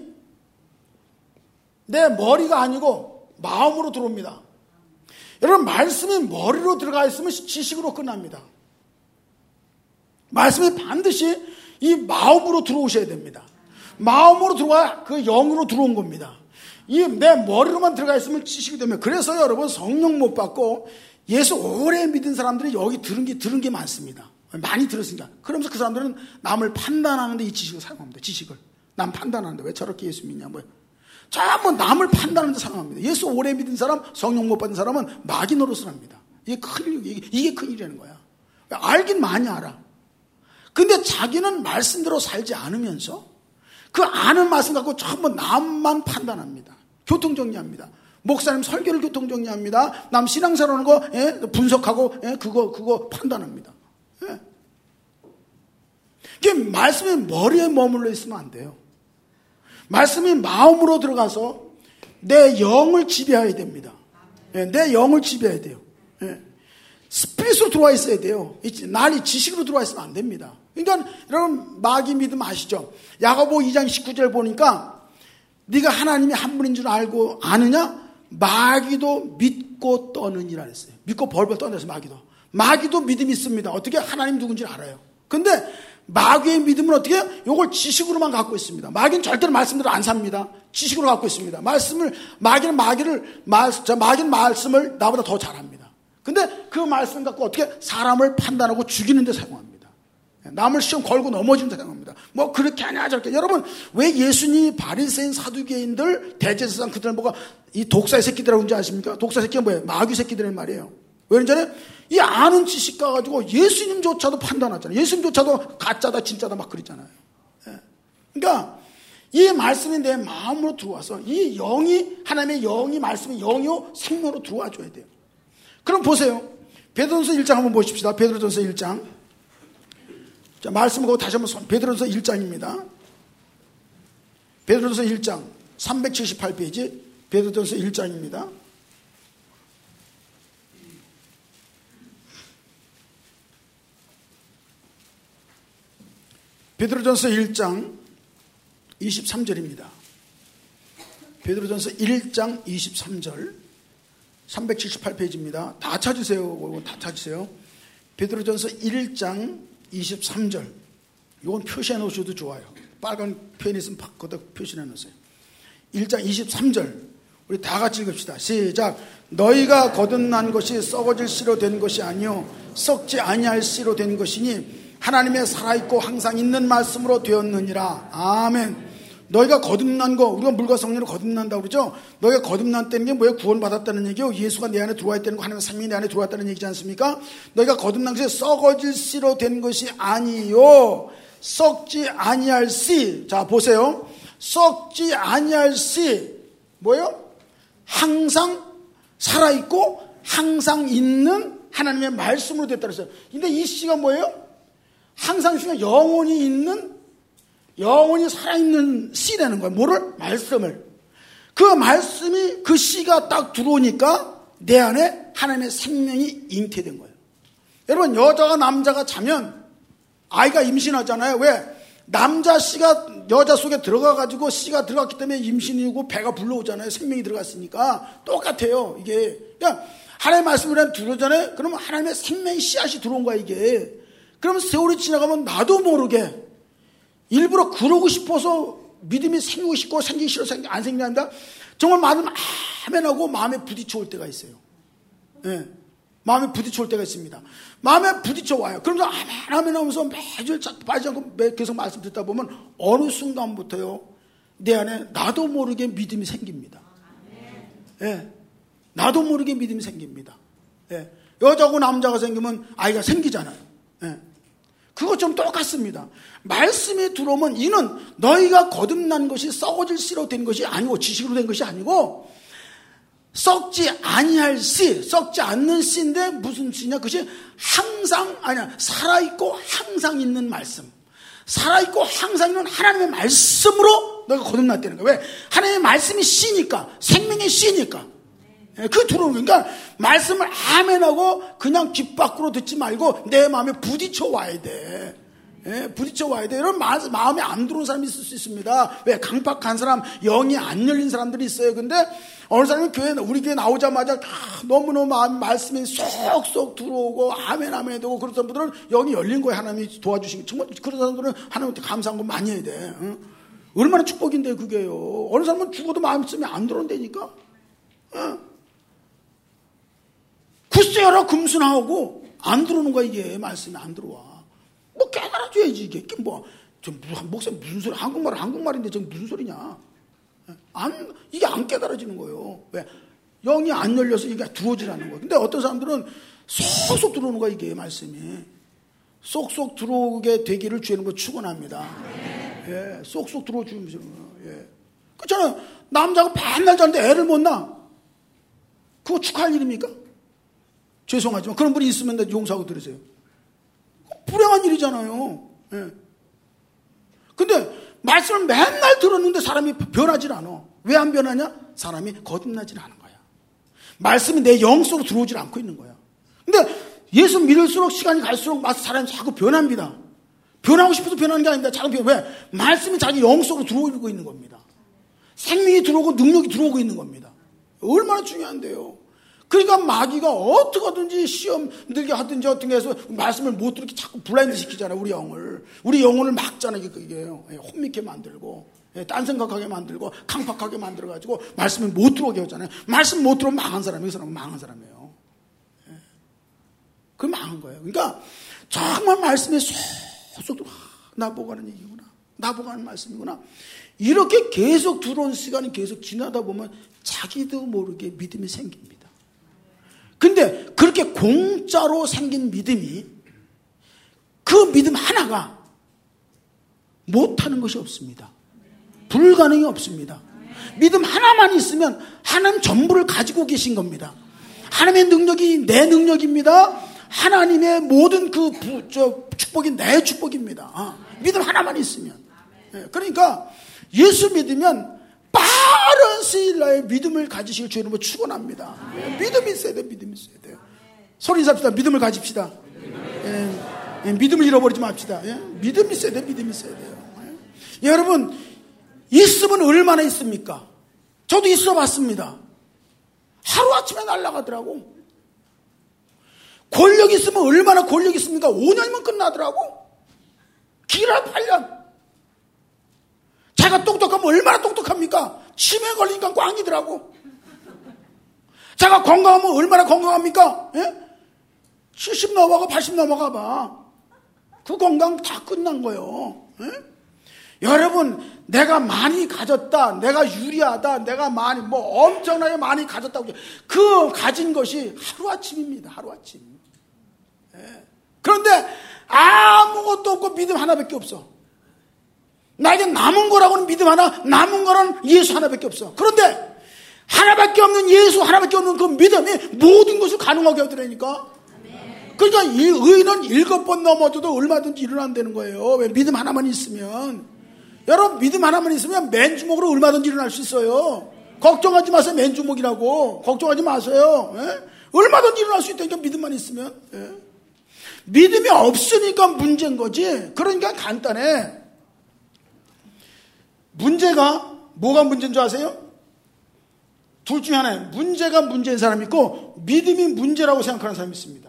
내 머리가 아니고 마음으로 들어옵니다. 여러분, 말씀이 머리로 들어가 있으면 지식으로 끝납니다. 말씀이 반드시 이 마음으로 들어오셔야 됩니다. 마음으로 들어와 그 영으로 들어온 겁니다. 이 내 머리로만 들어가 있으면 지식이 되면, 그래서 여러분 성령 못 받고 예수 오래 믿은 사람들이 여기 들은 게 많습니다. 많이 들었으니까. 그러면서 그 사람들은 남을 판단하는데 이 지식을 사용합니다. 지식을. 남 판단하는데 왜 저렇게 예수 믿냐 뭐야. 전부 남을 판단하는데 사용합니다. 예수 오래 믿은 사람, 성령 못 받은 사람은 마귀 노릇을 합니다. 이게 큰일이라는 거야. 알긴 많이 알아. 근데 자기는 말씀대로 살지 않으면서 그 아는 말씀 갖고 전부 남만 판단합니다. 교통정리합니다. 목사님 설교를 교통정리합니다. 남 신앙생활 하는 거 분석하고 그거 판단합니다. 이게 말씀이 머리에 머물러 있으면 안 돼요. 말씀이 마음으로 들어가서 내 영을 지배해야 됩니다. 내 영을 지배해야 돼요. 스피릿으로 들어와 있어야 돼요. 난이 지식으로 들어와 있으면 안 됩니다. 그러니까 여러분 마귀 믿음 아시죠? 야고보 2장 19절 보니까 네가 하나님이 한 분인 줄 알고 아느냐? 마귀도 믿고 떠느니라 했어요. 믿고 벌벌 떠내서 마귀도 믿음이 있습니다. 어떻게? 하나님 누군지 알아요. 근데 마귀의 믿음은 어떻게? 이걸 지식으로만 갖고 있습니다. 마귀는 절대로 말씀대로 안 삽니다. 지식으로 갖고 있습니다. 마귀는 말씀을 나보다 더 잘합니다. 근데 그 말씀 갖고 어떻게? 사람을 판단하고 죽이는 데 사용합니다. 남을 시험 걸고 넘어지는 데 사용합니다. 뭐 그렇게 하냐 저렇게. 여러분, 왜 예수님이 바리새인 사두개인들 대제사장 그들 뭐가 이 독사의 새끼들이라고 하는지 아십니까? 독사의 새끼가 뭐예요? 마귀 새끼들이란 말이에요. 왜 그러냐면 이 아는 지식 가지고 예수님조차도 판단하잖아요. 예수님조차도 가짜다 진짜다 막 그랬잖아요. 그러니까 이 말씀이 내 마음으로 들어와서 이 영이, 하나님의 영이, 말씀이 영이요 생명으로 들어와 줘야 돼요. 그럼 보세요. 베드로전서 1장 한번 보십시다. 베드로전서 1장. 자, 말씀을 보고 다시 한번 베드로전서 1장입니다. 베드로전서 1장 378페이지 베드로전서 1장입니다. 베드로전서 1장 23절입니다. 베드로전서 1장 23절 378페이지입니다. 다 찾으세요. 다 찾으세요. 베드로전서 1장 23절. 이건 표시해 놓으셔도 좋아요. 빨간 펜이 있으면 거기다 표시해 놓으세요. 1장 23절. 우리 다 같이 읽읍시다. 시작. 너희가 거듭난 것이 썩어질 씨로 된 것이 아니요 썩지 아니할 씨로 된 것이니 하나님의 살아있고 항상 있는 말씀으로 되었느니라. 아멘. 너희가 거듭난 거, 우리가 물과 성령으로 거듭난다고 그러죠. 너희가 거듭났다는 게 뭐예요? 구원받았다는 얘기요. 예수가 내 안에 들어와 있다는 거, 하나님의 생명이 내 안에 들어왔다는 얘기지 않습니까? 너희가 거듭난 것이 썩어질 씨로 된 것이 아니요 썩지 아니할 씨. 자 보세요. 썩지 아니할 씨 뭐예요? 항상 살아있고 항상 있는 하나님의 말씀으로 됐다 그랬어요. 근데 이 씨가 뭐예요? 항상 있으면 영원히 있는, 영원히 살아있는 씨라는 거예요. 뭐를? 말씀을. 그 말씀이, 그 씨가 딱 들어오니까 내 안에 하나님의 생명이 잉태된 거예요. 여러분, 여자가 남자가 자면 아이가 임신하잖아요. 왜? 남자 씨가 여자 속에 들어가가지고 씨가 들어갔기 때문에 임신이고 배가 불러오잖아요. 생명이 들어갔으니까. 똑같아요. 이게. 그러니까 하나님의 말씀을 들어오잖아요. 그러면 하나님의 생명의 씨앗이 들어온 거야, 이게. 그러면 세월이 지나가면 나도 모르게 일부러 그러고 싶어서 믿음이 생기고 싶고 생기기 싫어서 안 생기는 게 아니라 정말 마음이 아멘하고 마음에 부딪혀 올 때가 있어요. 네. 마음에 부딪혀올 때가 있습니다. 마음에 부딪혀 와요. 그러면서 아멘 하면서 매주 빠지지 않고 계속 말씀 듣다 보면 어느 순간부터요, 내 안에 나도 모르게 믿음이 생깁니다. 예. 나도 모르게 믿음이 생깁니다. 예. 여자고 남자가 생기면 아이가 생기잖아요. 예. 그것처럼 똑같습니다. 말씀이 들어오면 이는 너희가 거듭난 것이 썩어질 씨로 된 것이 아니고, 지식으로 된 것이 아니고, 썩지 아니할 씨, 썩지 않는 씨인데 무슨 씨냐? 그것이 항상, 살아있고 항상 있는 말씀. 살아있고 항상 있는 하나님의 말씀으로 너가 거듭났다는 거예요. 왜? 하나님의 말씀이 씨니까, 생명의 씨니까. 그 들어오는 거니까 말씀을 아멘하고 그냥 귓 밖으로 듣지 말고 내 마음에 부딪혀 와야 돼. 부딪혀 와야 돼. 이런 마음에 안 들어오는 사람이 있을 수 있습니다. 왜? 강팍한 사람, 영이 안 열린 사람들이 있어요. 근데 어느 사람이 우리 교회 나오자마자 너무너무 말씀이 쏙쏙 들어오고 아멘 되고 그런 사람들은 영이 열린 거예요. 하나님이 도와주신. 정말 그런 사람들은 하나님한테 감사한 거 많이 해야 돼. 응? 얼마나 축복인데 그게요. 어느 사람은 죽어도 말씀이 안 들어온다니까. 응? 굳세어라 금순하고 안 들어오는 거야. 이게 말씀이 안 들어와. 뭐 깨달아줘야지 이게. 목사님 무슨 소리, 한국말인데 저 무슨 소리냐. 이게 안 깨달아지는 거예요. 왜? 영이 안 열려서 이게 들어오지라는 거예요. 근데 어떤 사람들은 쏙쏙 들어오는 거야. 이게 말씀이 쏙쏙 들어오게 되기를 주는 거 축원합니다. 예, 쏙쏙 들어주면 예. 그렇잖아요. 남자가 맨날 자는데 애를 못 낳아. 그거 축하할 일입니까? 죄송하지만 그런 분이 있으면 용서하고 들으세요. 불행한 일이잖아요. 예. 근데 말씀을 맨날 들었는데 사람이 변하질 않아. 왜 안 변하냐? 사람이 거듭나질 않은 거야. 말씀이 내 영 속으로 들어오질 않고 있는 거야. 근데 예수 믿을수록 시간이 갈수록 사람이 자꾸 변합니다. 변하고 싶어서 변하는 게 아닙니다. 자꾸 왜? 말씀이 자기 영 속으로 들어오고 있는 겁니다. 생명이 들어오고 능력이 들어오고 있는 겁니다. 얼마나 중요한데요. 그러니까 마귀가 어떻게든지 시험 들게 하든지 어떻게 해서 말씀을 못 듣게 자꾸 블라인드 시키잖아요. 우리 영혼을 막잖아요. 이게요. 혼미케 만들고 딴 생각하게 만들고 강팍하게 만들어가지고 말씀을 못 들어오게 하잖아요. 말씀 못 들어오면 망한 사람이에요. 그 사람은 망한 사람이에요. 그 망한 거예요. 그러니까 정말 말씀에 쏙쏙 나보고 하는 얘기구나. 나보고 하는 말씀이구나. 이렇게 계속 들어온 시간이 계속 지나다 보면 자기도 모르게 믿음이 생깁니다. 근데 그렇게 공짜로 생긴 믿음이, 그 믿음 하나가 못하는 것이 없습니다. 불가능이 없습니다. 믿음 하나만 있으면 하나님 전부를 가지고 계신 겁니다. 하나님의 능력이 내 능력입니다. 하나님의 모든 축복이 내 축복입니다. 믿음 하나만 있으면. 그러니까 예수 믿으면 빠른 시일 내에 믿음을 가지시길 주의 이름으로 축원합니다. 믿음이 있어야 돼요. 믿음이 있어야 돼요. 소리 인사합시다. 믿음을 가집시다. 믿음을 잃어버리지 맙시다. 믿음이 있어야 돼요. 믿음이 있어야 돼요. 여러분, 있으면 얼마나 있습니까? 저도 있어 봤습니다. 하루아침에 날아가더라고. 권력 있으면 얼마나 권력 있습니까? 5년이면 끝나더라고. 길어 8년. 자기가 똑똑하면 얼마나 똑똑합니까? 치매 걸리니까 꽝이더라고. 자기가 건강하면 얼마나 건강합니까? 70 넘어가 80 넘어가 봐. 그 건강 다 끝난 거예요. 여러분, 내가 많이 가졌다, 내가 유리하다, 내가 많이 엄청나게 많이 가졌다고, 그 가진 것이 하루아침입니다. 하루아침. 그런데 아무것도 없고 믿음 하나밖에 없어. 나에게 남은 거라고는 믿음 하나, 남은 거는 예수 하나밖에 없어. 그런데 하나밖에 없는 예수 하나밖에 없는 그 믿음이 모든 것을 가능하게 하더라니까. 그러니까 이 의인은 7번 넘어져도 얼마든지 일어난다는 거예요. 왜? 믿음 하나만 있으면. 여러분, 믿음 하나만 있으면 맨주먹으로 얼마든지 일어날 수 있어요. 걱정하지 마세요. 맨주먹이라고 걱정하지 마세요. 얼마든지 일어날 수 있다니까, 믿음만 있으면. 믿음이 없으니까 문제인 거지. 그러니까 간단해. 문제가 뭐가 문제인 줄 아세요? 둘 중에 하나예요. 문제가 문제인 사람이 있고 믿음이 문제라고 생각하는 사람이 있습니다.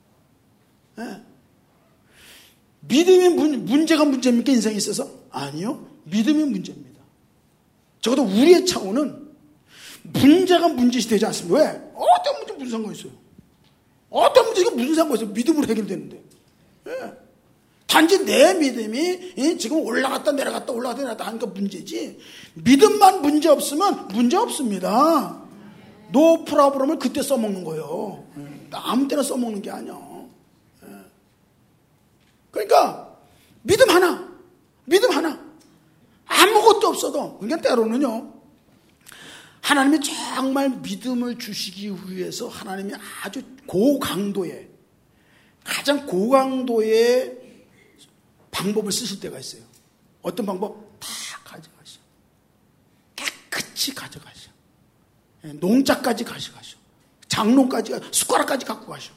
믿음이 문제가 문제입니까? 인생에 있어서? 아니요. 믿음이 문제입니다. 적어도 우리의 차원은 문제가 문제시 되지 않습니다. 왜? 어떤 문제 무슨 상관이 있어요? 어떤 문제가 무슨 상관이 있어요? 믿음으로 해결되는데. 예. 단지 내 믿음이 지금 올라갔다 내려갔다 올라갔다 내려갔다 하니까 문제지, 믿음만 문제 없으면 문제 없습니다. 노 프라브럼을 그때 써먹는 거예요. 아무 때나 써먹는 게 아니야. 그러니까 믿음 하나 아무것도 없어도, 그러니까 때로는요, 하나님이 정말 믿음을 주시기 위해서 하나님이 아주 고강도의, 가장 고강도의 방법을 쓰실 때가 있어요. 어떤 방법? 다 가져가셔. 깨끗이 가져가셔. 농자까지 가져가셔. 장롱까지, 숟가락까지 갖고 가셔.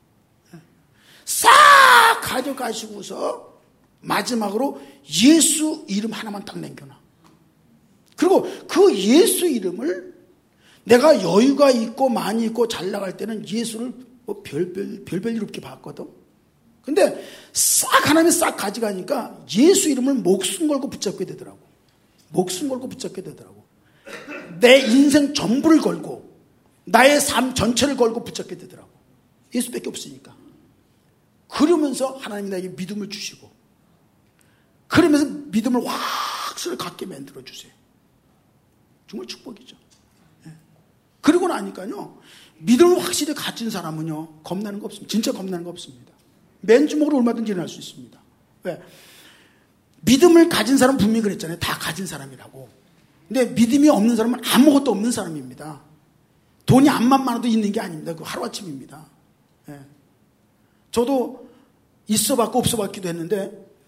싹 가져가시고서 마지막으로 예수 이름 하나만 딱 남겨놔. 그리고 그 예수 이름을, 내가 여유가 있고 많이 있고 잘 나갈 때는 예수를 뭐 별별 없게 봤거든. 근데 싹 하나님이 싹 가져가니까 예수 이름을 목숨 걸고 붙잡게 되더라고. 목숨 걸고 붙잡게 되더라고. 내 인생 전부를 걸고 나의 삶 전체를 걸고 붙잡게 되더라고. 예수밖에 없으니까. 그러면서 하나님이 나에게 믿음을 주시고, 그러면서 믿음을 확실히 갖게 만들어 주세요. 정말 축복이죠. 그러고 나니까요, 믿음을 확실히 가진 사람은요, 겁나는 거 없습니다. 진짜 겁나는 거 없습니다. 맨주먹으로 얼마든지 일어날 수 있습니다. 왜? 믿음을 가진 사람은 분명히 그랬잖아요. 다 가진 사람이라고. 근데 믿음이 없는 사람은 아무것도 없는 사람입니다. 돈이 암만 많아도 있는 게 아닙니다. 그거 하루아침입니다. 저도 있어봤고 없어봤기도 했는데,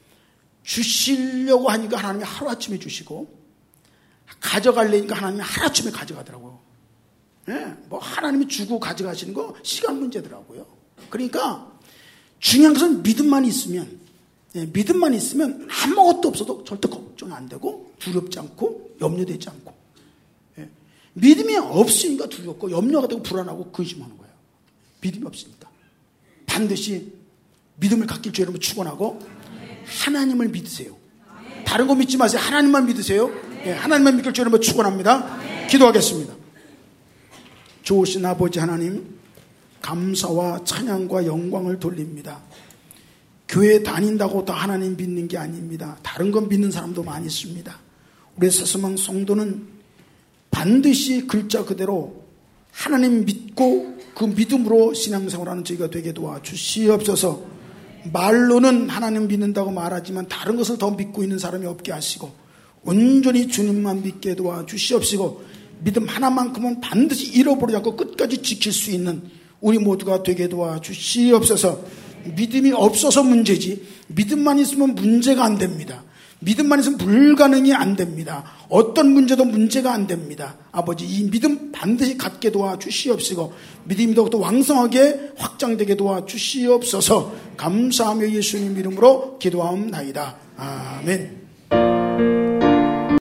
주시려고 하니까 하나님이 하루아침에 주시고, 가져가려니까 하나님이 하루아침에 가져가더라고요. 뭐 하나님이 주고 가져가시는 거 시간 문제더라고요. 그러니까 중요한 것은 믿음만 있으면, 믿음만 있으면 아무것도 없어도 절대 걱정 안 되고 두렵지 않고 염려되지 않고. 믿음이 없으니까 두렵고 염려가 되고 불안하고 근심하는 거예요. 믿음이 없으니까. 반드시 믿음을 갖길 주 여러분 축원하고, 하나님을 믿으세요. 다른 거 믿지 마세요. 하나님만 믿으세요. 하나님만 믿길 주 여러분 축원합니다. 기도하겠습니다. 좋으신 아버지 하나님, 감사와 찬양과 영광을 돌립니다. 교회 다닌다고 다 하나님 믿는 게 아닙니다. 다른 건 믿는 사람도 많이 있습니다. 우리 새소망 성도는 반드시 글자 그대로 하나님 믿고 그 믿음으로 신앙생활하는 저희가 되게 도와주시옵소서. 말로는 하나님 믿는다고 말하지만 다른 것을 더 믿고 있는 사람이 없게 하시고, 온전히 주님만 믿게 도와주시옵시고, 믿음 하나만큼은 반드시 잃어버리지 않고 끝까지 지킬 수 있는 우리 모두가 되게 도와주시옵소서. 믿음이 없어서 문제지, 믿음만 있으면 문제가 안 됩니다. 믿음만 있으면 불가능이 안 됩니다. 어떤 문제도 문제가 안 됩니다. 아버지, 이 믿음 반드시 갖게 도와주시옵시고, 믿음이 더욱더 왕성하게 확장되게 도와주시옵소서. 감사하며 예수님 이름으로 기도하옵나이다. 아멘.